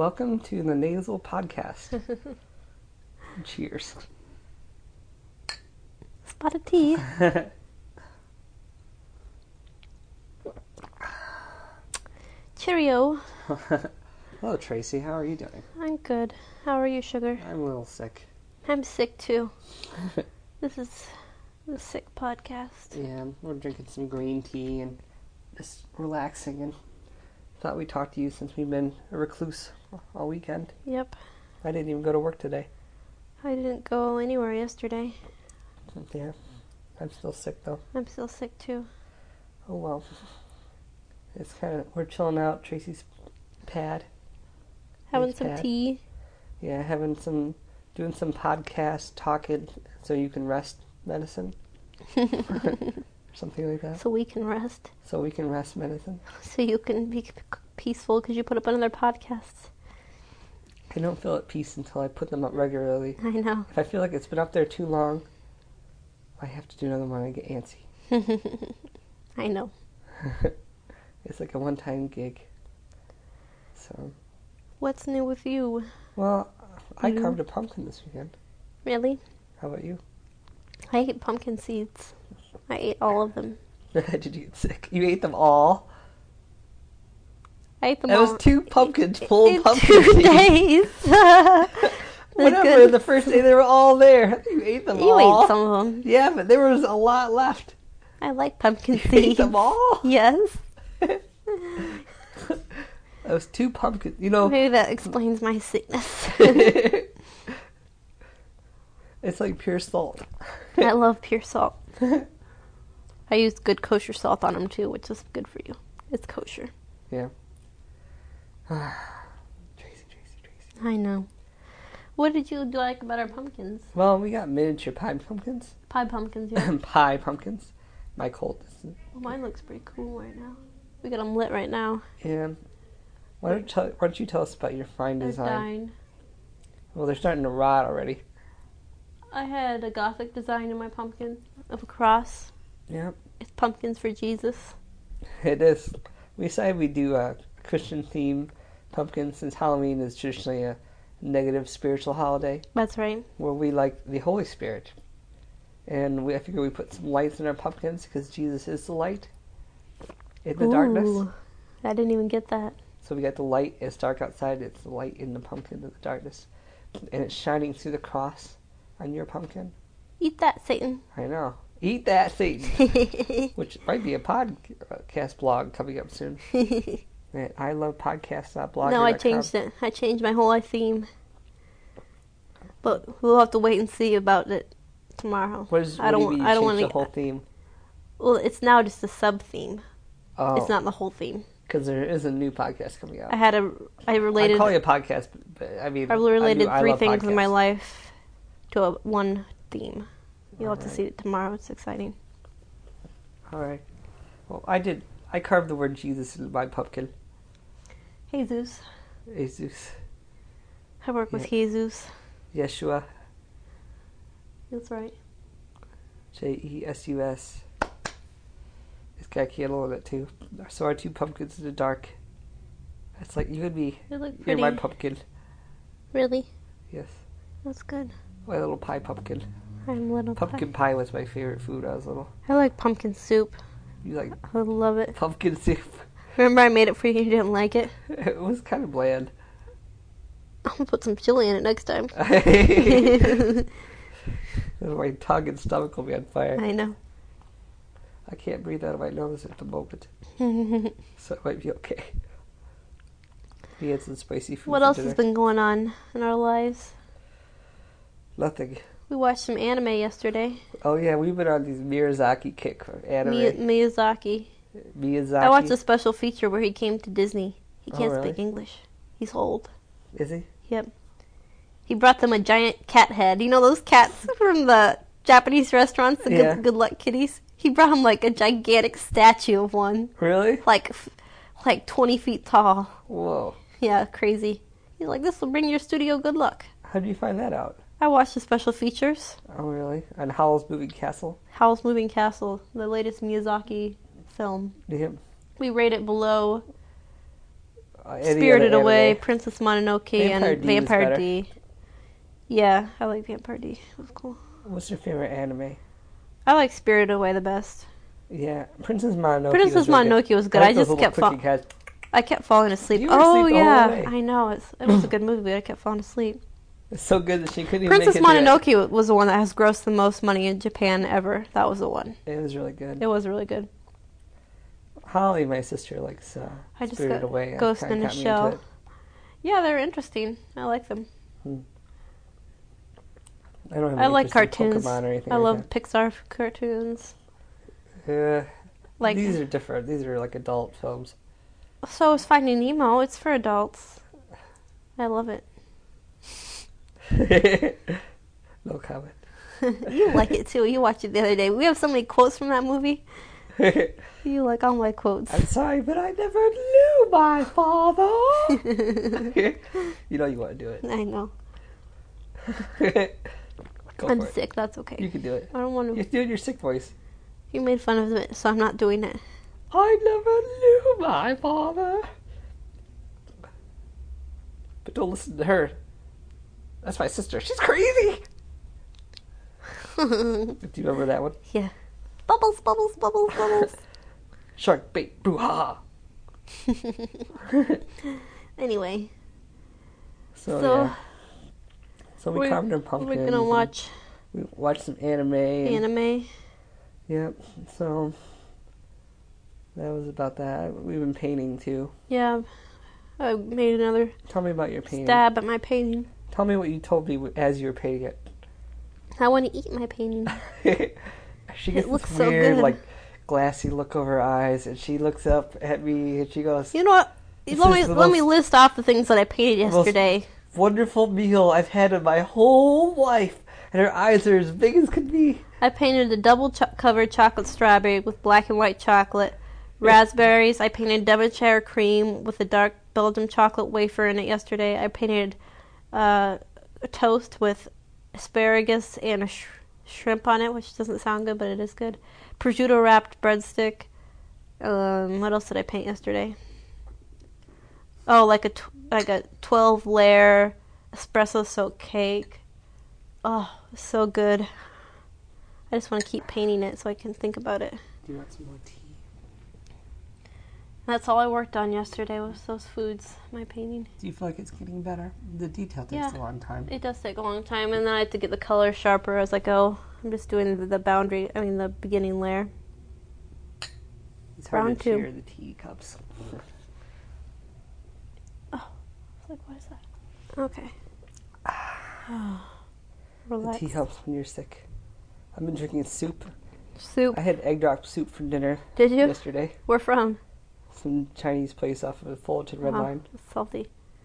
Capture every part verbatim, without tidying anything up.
Welcome to the Nasal Podcast. Cheers. Spot of tea. Cheerio. Hello, Tracy. How are you doing? I'm good. How are you, Sugar? I'm a little sick. I'm sick too. This is the sick podcast. Yeah, we're drinking some green tea and just relaxing, and thought we'd talk to you since we've been a recluse all weekend. Yep. I didn't even go to work today. I didn't go anywhere yesterday. Yeah, I'm still sick though. I'm still sick too. Oh well. It's kind of, we're chilling out. Tracy's pad. Having Nice some pad. tea. Yeah, having some, doing some podcast talking so you can rest medicine. Something like that. So we can rest. So we can rest medicine. So you can be peaceful because you put up another podcast. I don't feel at peace until I put them up regularly. I know. If I feel like it's been up there too long, I have to do another one. I get antsy. I know. It's like a one-time gig. So, What's new with you? well, I Mhm. carved a pumpkin this weekend. Really? How about you? I ate pumpkin seeds. I ate all of them. Did you get sick? You ate them all? I ate them That all. was two pumpkins full in of pumpkin two seeds. days. Whatever, good. the first day they were all there. You ate them You all. ate some of them. Yeah, but there was a lot left. I like pumpkin You ate seeds. them all? Yes. That was two pumpkins. You know, Maybe that explains my sickness. it's like pure salt. I love pure salt. I use good kosher salt on them too, which is good for you. It's kosher. Yeah. Tracy, Tracy, Tracy. I know. What did you like about our pumpkins? Well, we got miniature pie pumpkins. Pie pumpkins, yeah. Pie pumpkins. My cold. Well, mine looks pretty cool right now. We got them lit right now. And why don't, you tell, why don't you tell us about your fine They're design? dying. Well, they're starting to rot already. I had a gothic design in my pumpkin of a cross. Yep. It's pumpkins for Jesus. It is. We decided we do a Christian theme pumpkin since Halloween is traditionally a negative spiritual holiday That's right. where we like the Holy Spirit. And we, I figure we put some lights in our pumpkins because Jesus is the light in the darkness. Ooh, I didn't even get that. So we got the light. It's dark outside. It's the light in the pumpkin in the darkness. And it's shining through the cross on your pumpkin. Eat that, Satan. I know. Eat that, Satan. Which might be a podcast blog coming up soon. At I love podcasts dot blogger dot com. No, I changed it. I changed my whole theme. But we'll have to wait and see about it tomorrow. What is? What I do don't. you mean you I don't changed want the whole theme? Well, it's now just a sub theme. Oh, It's not the whole theme. because there is a new podcast coming out. I had a. I related. I call you a podcast, but, but I mean, I related I, do, three I love things in my podcasts. life to a, one theme. You'll have to Alright. see it tomorrow. It's exciting. All right. Well, I did. I carved the word Jesus in my pumpkin. Jesus. Jesus, I work with Jesus. Yeshua, That's right. J E S U S. It's got a candle in it too. So our two pumpkins in the dark. It's like you and me. They look You're pretty. my pumpkin. Really? Yes, That's good. my little pie pumpkin. I'm little Pumpkin pie was my favorite food when I was little. pie. I like pumpkin soup. You like I love it. pumpkin soup? Remember I made it for you. You didn't like it. It was kind of bland. I'm gonna put some chili in it next time. My tongue and stomach will be on fire. I know. I can't breathe out of my nose at the moment, so it might be okay. We had some spicy food. What for else dinner. has been going on in our lives? Nothing. We watched some anime yesterday. Oh yeah, we've been on these Miyazaki kick for anime. Mi- Miyazaki. Miyazaki. I watched a special feature where he came to Disney. He Oh, can't really? speak English. He's old. Is he? Yep. He brought them a giant cat head. You know those cats from the Japanese restaurants, the Yeah. good, good luck kitties? He brought him like a gigantic statue of one. Really? Like, f- like twenty feet tall. Whoa. Yeah, crazy. He's like, this will bring your studio good luck. How did you find that out? I watched the special features. Oh really? On Howl's Moving Castle? Howl's Moving Castle, the latest Miyazaki film. Damn. We rate it below Uh, any Spirited other Away, anime? Princess Mononoke, Vampire and D was Vampire better. D. Yeah, I like Vampire D. It was cool. What's your favorite anime? I like Spirited Away the best. Yeah, Princess Mononoke. Princess was really Mononoke good. was good. I, I like those just little kept quickie fa- guys. I kept falling asleep. You were Oh asleep the whole yeah, way. I know. It's, it was a good movie, but I kept falling asleep. It's so good that she couldn't even Princess make it through Mononoke was the one that has grossed the most money in Japan ever. That was the one. It. It was really good. It was really good. Holly, my sister, likes uh, I just Spirited got Away. Ghost Kinda in a got me into Shell. it. Yeah, they're interesting. I like them. Hmm. I don't have I any like interest in cartoons. Pokemon or anything I like love Pixar cartoons. that. Uh, Like these are different. These are like adult films. so is Finding Nemo. It's for adults. I love it. No comment. You like it too. You watched it the other day. We have so many quotes from that movie. You like all my quotes. I'm sorry, but I never knew my father. You know you want to do it. I know. Go I'm for it. sick. That's okay. You can do it. I don't want You to. do it in your sick voice. You made fun of it, so I'm not doing it. I never knew my father. But don't listen to her. That's my sister. She's crazy. Do you remember that one? Yeah. Bubbles, bubbles, bubbles, bubbles. Shark bait, brouhaha. Anyway, So, so yeah. So we we're, carved our pumpkins. we're gonna and watch We watched some anime. And, anime. Yep. So that was about that. We've been painting too. Yeah, I made another Tell me about your painting. stab at my painting. Tell me what you told me as you were painting it. I want to eat my painting. She gets It looks this so weird, good. like, glassy look over her eyes, and she looks up at me and she goes, You know what? This Let is me the let me most- list off the things that I painted most- yesterday. "Wonderful meal I've had in my whole life." And her eyes are as big as could be. I painted a double cho- covered chocolate strawberry with black and white chocolate. Raspberries. I painted Devonshire cream with a dark Belgium chocolate wafer in it yesterday. I painted uh, a toast with asparagus and a sh- shrimp on it, which doesn't sound good, but it is good. Prosciutto wrapped breadstick. Um, what else did I paint yesterday? Oh, like a tw- like a twelve layer espresso soaked cake. Oh, so good. I just want to keep painting it so I can think about it. Do you want some more tea? That's all I worked on yesterday was those foods, my painting. Do you feel like it's getting better? The detail takes Yeah. a long time. It does take a long time, and then I have to get the color sharper as I go. I'm just doing the, the boundary, I mean the beginning layer. It's hard round to two. cheer the teacups. Oh, it's like, what is that? Okay. The Relax. tea helps when you're sick. I've been drinking soup. Soup. I had egg drop soup for dinner Did you? yesterday. Where from? Some Chinese place off of Fullerton Red Oh, Line. it's salty.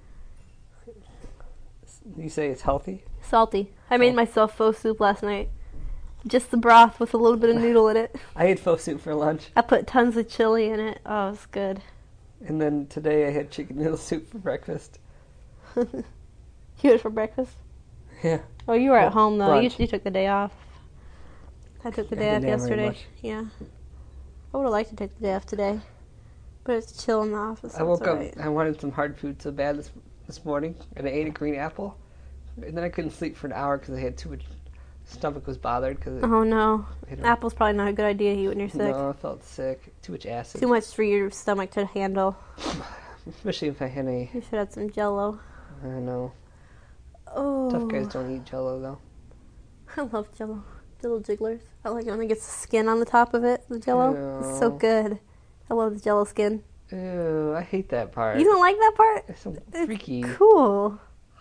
You say it's healthy? Salty. I made Oh. myself pho soup last night. Just the broth with a little bit of noodle in it. I had pho soup for lunch. I put tons of chili in it. Oh, it's good. And then today I had chicken noodle soup for breakfast. You had it for breakfast? Yeah. Oh, you were at Well, home though. You, brunch. you took the day off. I took the I day off didn't have very yesterday. much. Yeah. I would have liked to take the day off today, but it's chill in the office. So I woke it's up, alright. I wanted some hard food so bad this this morning, and I ate a green apple. And then I couldn't sleep for an hour because I had too much, stomach was bothered because Oh no, you know, apple's probably not a good idea to eat when you're sick. No, I felt sick. Too much acid. Too much for your stomach to handle. Especially if I had any, You should have some Jello. I don't know. Oh, Tough guys don't eat Jello though. I love Jello. Jello jigglers. I like it when it gets the skin on the top of it. The Jello. It's so Ew. good. I love the Jello skin. Ew, I hate that part. You don't like that part? It's so It's freaky. cool.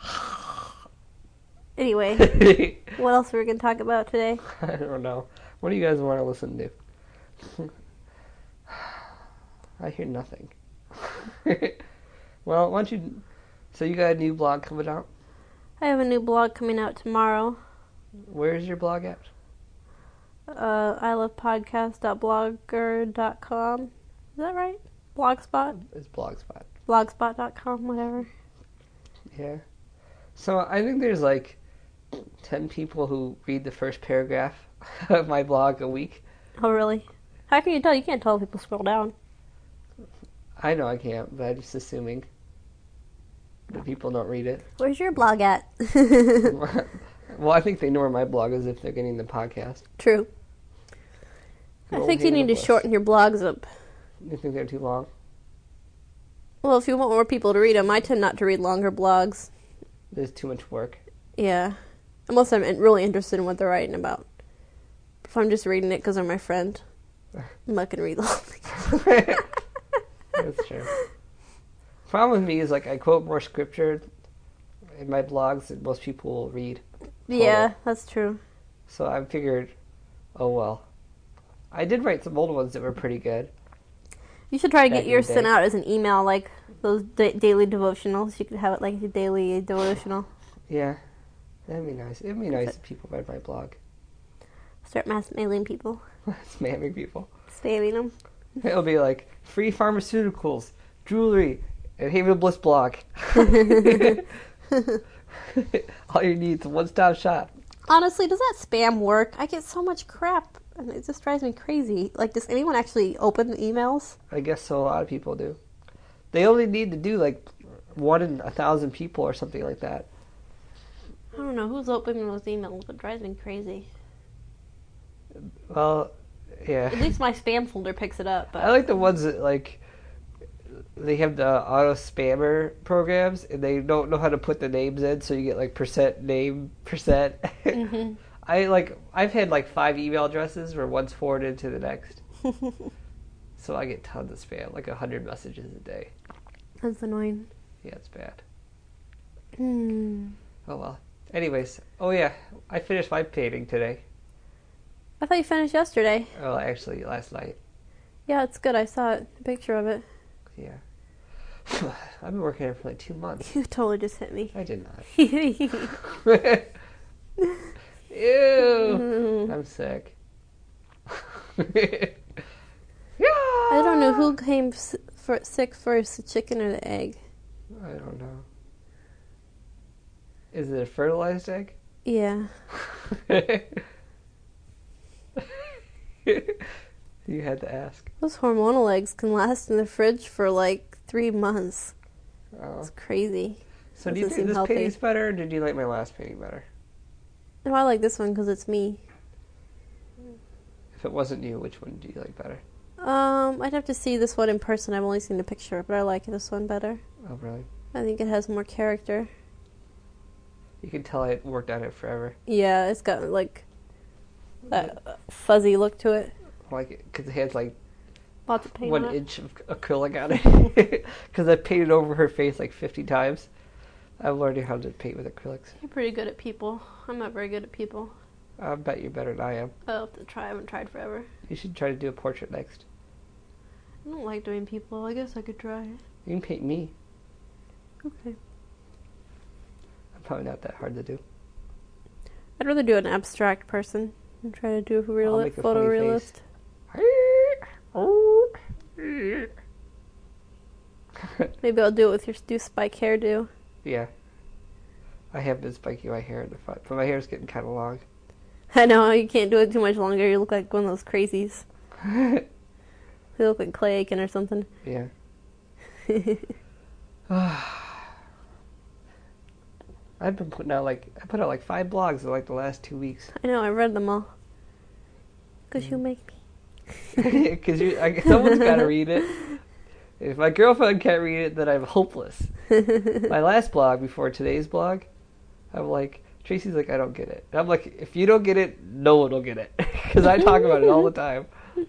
Anyway, what else are we gonna talk about today? I don't know. What do you guys want to listen to? I hear nothing. Well, why don't you... So you got a new blog coming out? I have a new blog coming out tomorrow. Where's your blog at? Uh, I love podcast dot blogger dot com. Is that right? Blogspot? It's Blogspot. Blogspot dot com, whatever. Yeah. So I think there's like ten people who read the first paragraph of my blog a week. Oh, really? How can you tell? You can't tell if people scroll down. I know I can't, but I'm just assuming. but people don't read it. Where's your blog at? Well, I think they know where my blog is if they're getting the podcast. True. Good I think you old need to Bliss. shorten your blogs up. You think they're too long? Well, if you want more people to read them, I tend not to read longer blogs. There's too much work. Yeah. Unless I'm in- really interested in what they're writing about. If I'm just reading it because I'm my friend, I'm not going to read long things. That's true. Problem with me is, like, I quote more scripture in my blogs than most people will read. Yeah, that's true. So I figured, oh well. I did write some old ones that were pretty good. You should try to Back get in yours the sent day. out as an email, like those da- daily devotionals. You could have it like a daily devotional. Yeah, that'd be nice. It'd be nice if people read my blog. Start mass mailing people, Spamming people. spamming them. It'll be like, free pharmaceuticals, jewelry, and Haven Bliss blog. All you need is a one-stop shop. Honestly, does that spam work? I get so much crap, and it just drives me crazy. Like, does anyone actually open the emails? I guess so. A lot of people do. They only need to do like one in a thousand people or something like that. I don't know who's opening those emails, but it drives me crazy. Well, yeah. At least my spam folder picks it up. But I like the ones that like they have the auto spammer programs and they don't know how to put the names in, so you get like percent name percent. Mhm. I like I've had like five email addresses where one's forwarded to the next, so I get tons of spam, like a hundred messages a day. That's annoying. Yeah, it's bad. Hmm. Oh well. Anyways, oh yeah, I finished my painting today. I thought you finished yesterday. Well, actually, last night. Yeah, it's good. I saw it, a picture of it. Yeah. I've been working on it for like two months. You totally just hit me. I did not. I Ew. I'm sick. Yeah. I don't know who came s- for, sick first, the chicken or the egg. I don't know. Is it a fertilized egg? Yeah. You had to ask. Those hormonal eggs can last in the fridge for like three months. Oh. It's crazy. So do you Doesn't think seem this healthy. painting's better, or did you like my last painting better? No, I like this one because it's me. If it wasn't you, which one do you like better? Um, I'd have to see this one in person. I've only seen the picture, but I like this one better. Oh, really? I think it has more character. You can tell I worked on it forever. Yeah, it's got like that uh, fuzzy look to it. Like, because it has like Lots of paint one on it. inch of acrylic on it. Because I painted over her face like fifty times. I'm learning how to paint with acrylics. You're pretty good at people. I'm not very good at people. I bet you're better than I am. I'll have to try. I haven't tried forever. You should try to do a portrait next. I don't like doing people. I guess I could try. You can paint me. Okay. I'm probably not that hard to do. I'd rather do an abstract person than try to do a real I'll make a funny photorealist. Maybe I'll do it with your do spike hairdo. Yeah. I have been spiking my hair in the front, but my hair's getting kind of long. I know, you can't do it too much longer. You look like one of those crazies. You look like Clay Aiken or something. Yeah. I've been putting out like, I put out like five blogs in like the last two weeks. I know, I read them all. Because you make me. Because you, I, someone's got to read it. If my girlfriend can't read it, then I'm hopeless. My last blog before today's blog, I'm like, Tracy's like, I don't get it. And I'm like, if you don't get it, no one will get it. Because I talk about it all the time.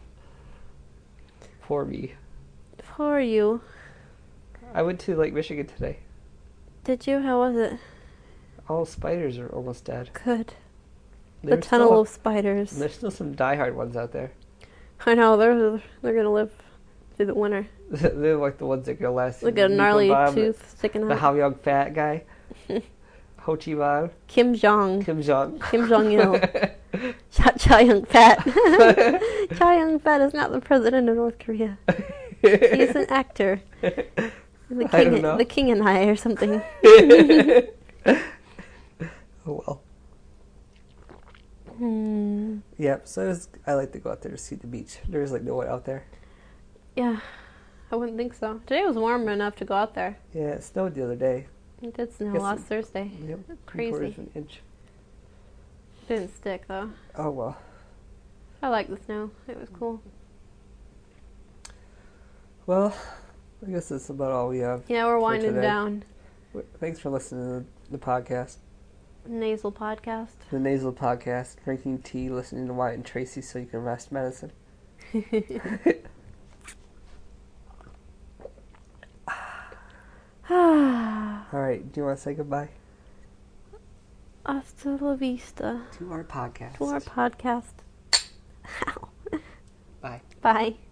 Poor me. Poor you. I went to Lake Michigan today. Did you? How was it? All spiders are almost dead. Good. The There's tunnel still, of spiders. There's still some diehard ones out there. I know, they're, they're going to live through the winter. They're like the ones that go last. Look at a gnarly Bomb, tooth sticking The out. How Young Fat guy. Ho Chi Minh. Kim Jong. Kim Jong. Kim Jong Il. Cha Cha Young Fat. Cha Young Fat is not the president of North Korea. He's an actor. The I don't king, know. the king and I, or something. Oh well. Hmm. Yep. So it was, I like to go out there to see the beach. There's like no one out there. Yeah, I wouldn't think so. Today was warm enough to go out there. Yeah, it snowed the other day. It did snow Guess last it- Thursday. Yep. Crazy. Three-quarters of an inch. Didn't stick though. Oh well. I like the snow. It was cool. Well, I guess that's about all we have. Yeah, we're for winding today. down. W- Thanks for listening to the podcast, Nasal podcast. the Nasal Podcast. Drinking tea, listening to Wyatt and Tracy, so you can rest medicine. All right. Do you want to say goodbye Hasta la vista. to our podcast? To our podcast. Ow. Bye. Bye.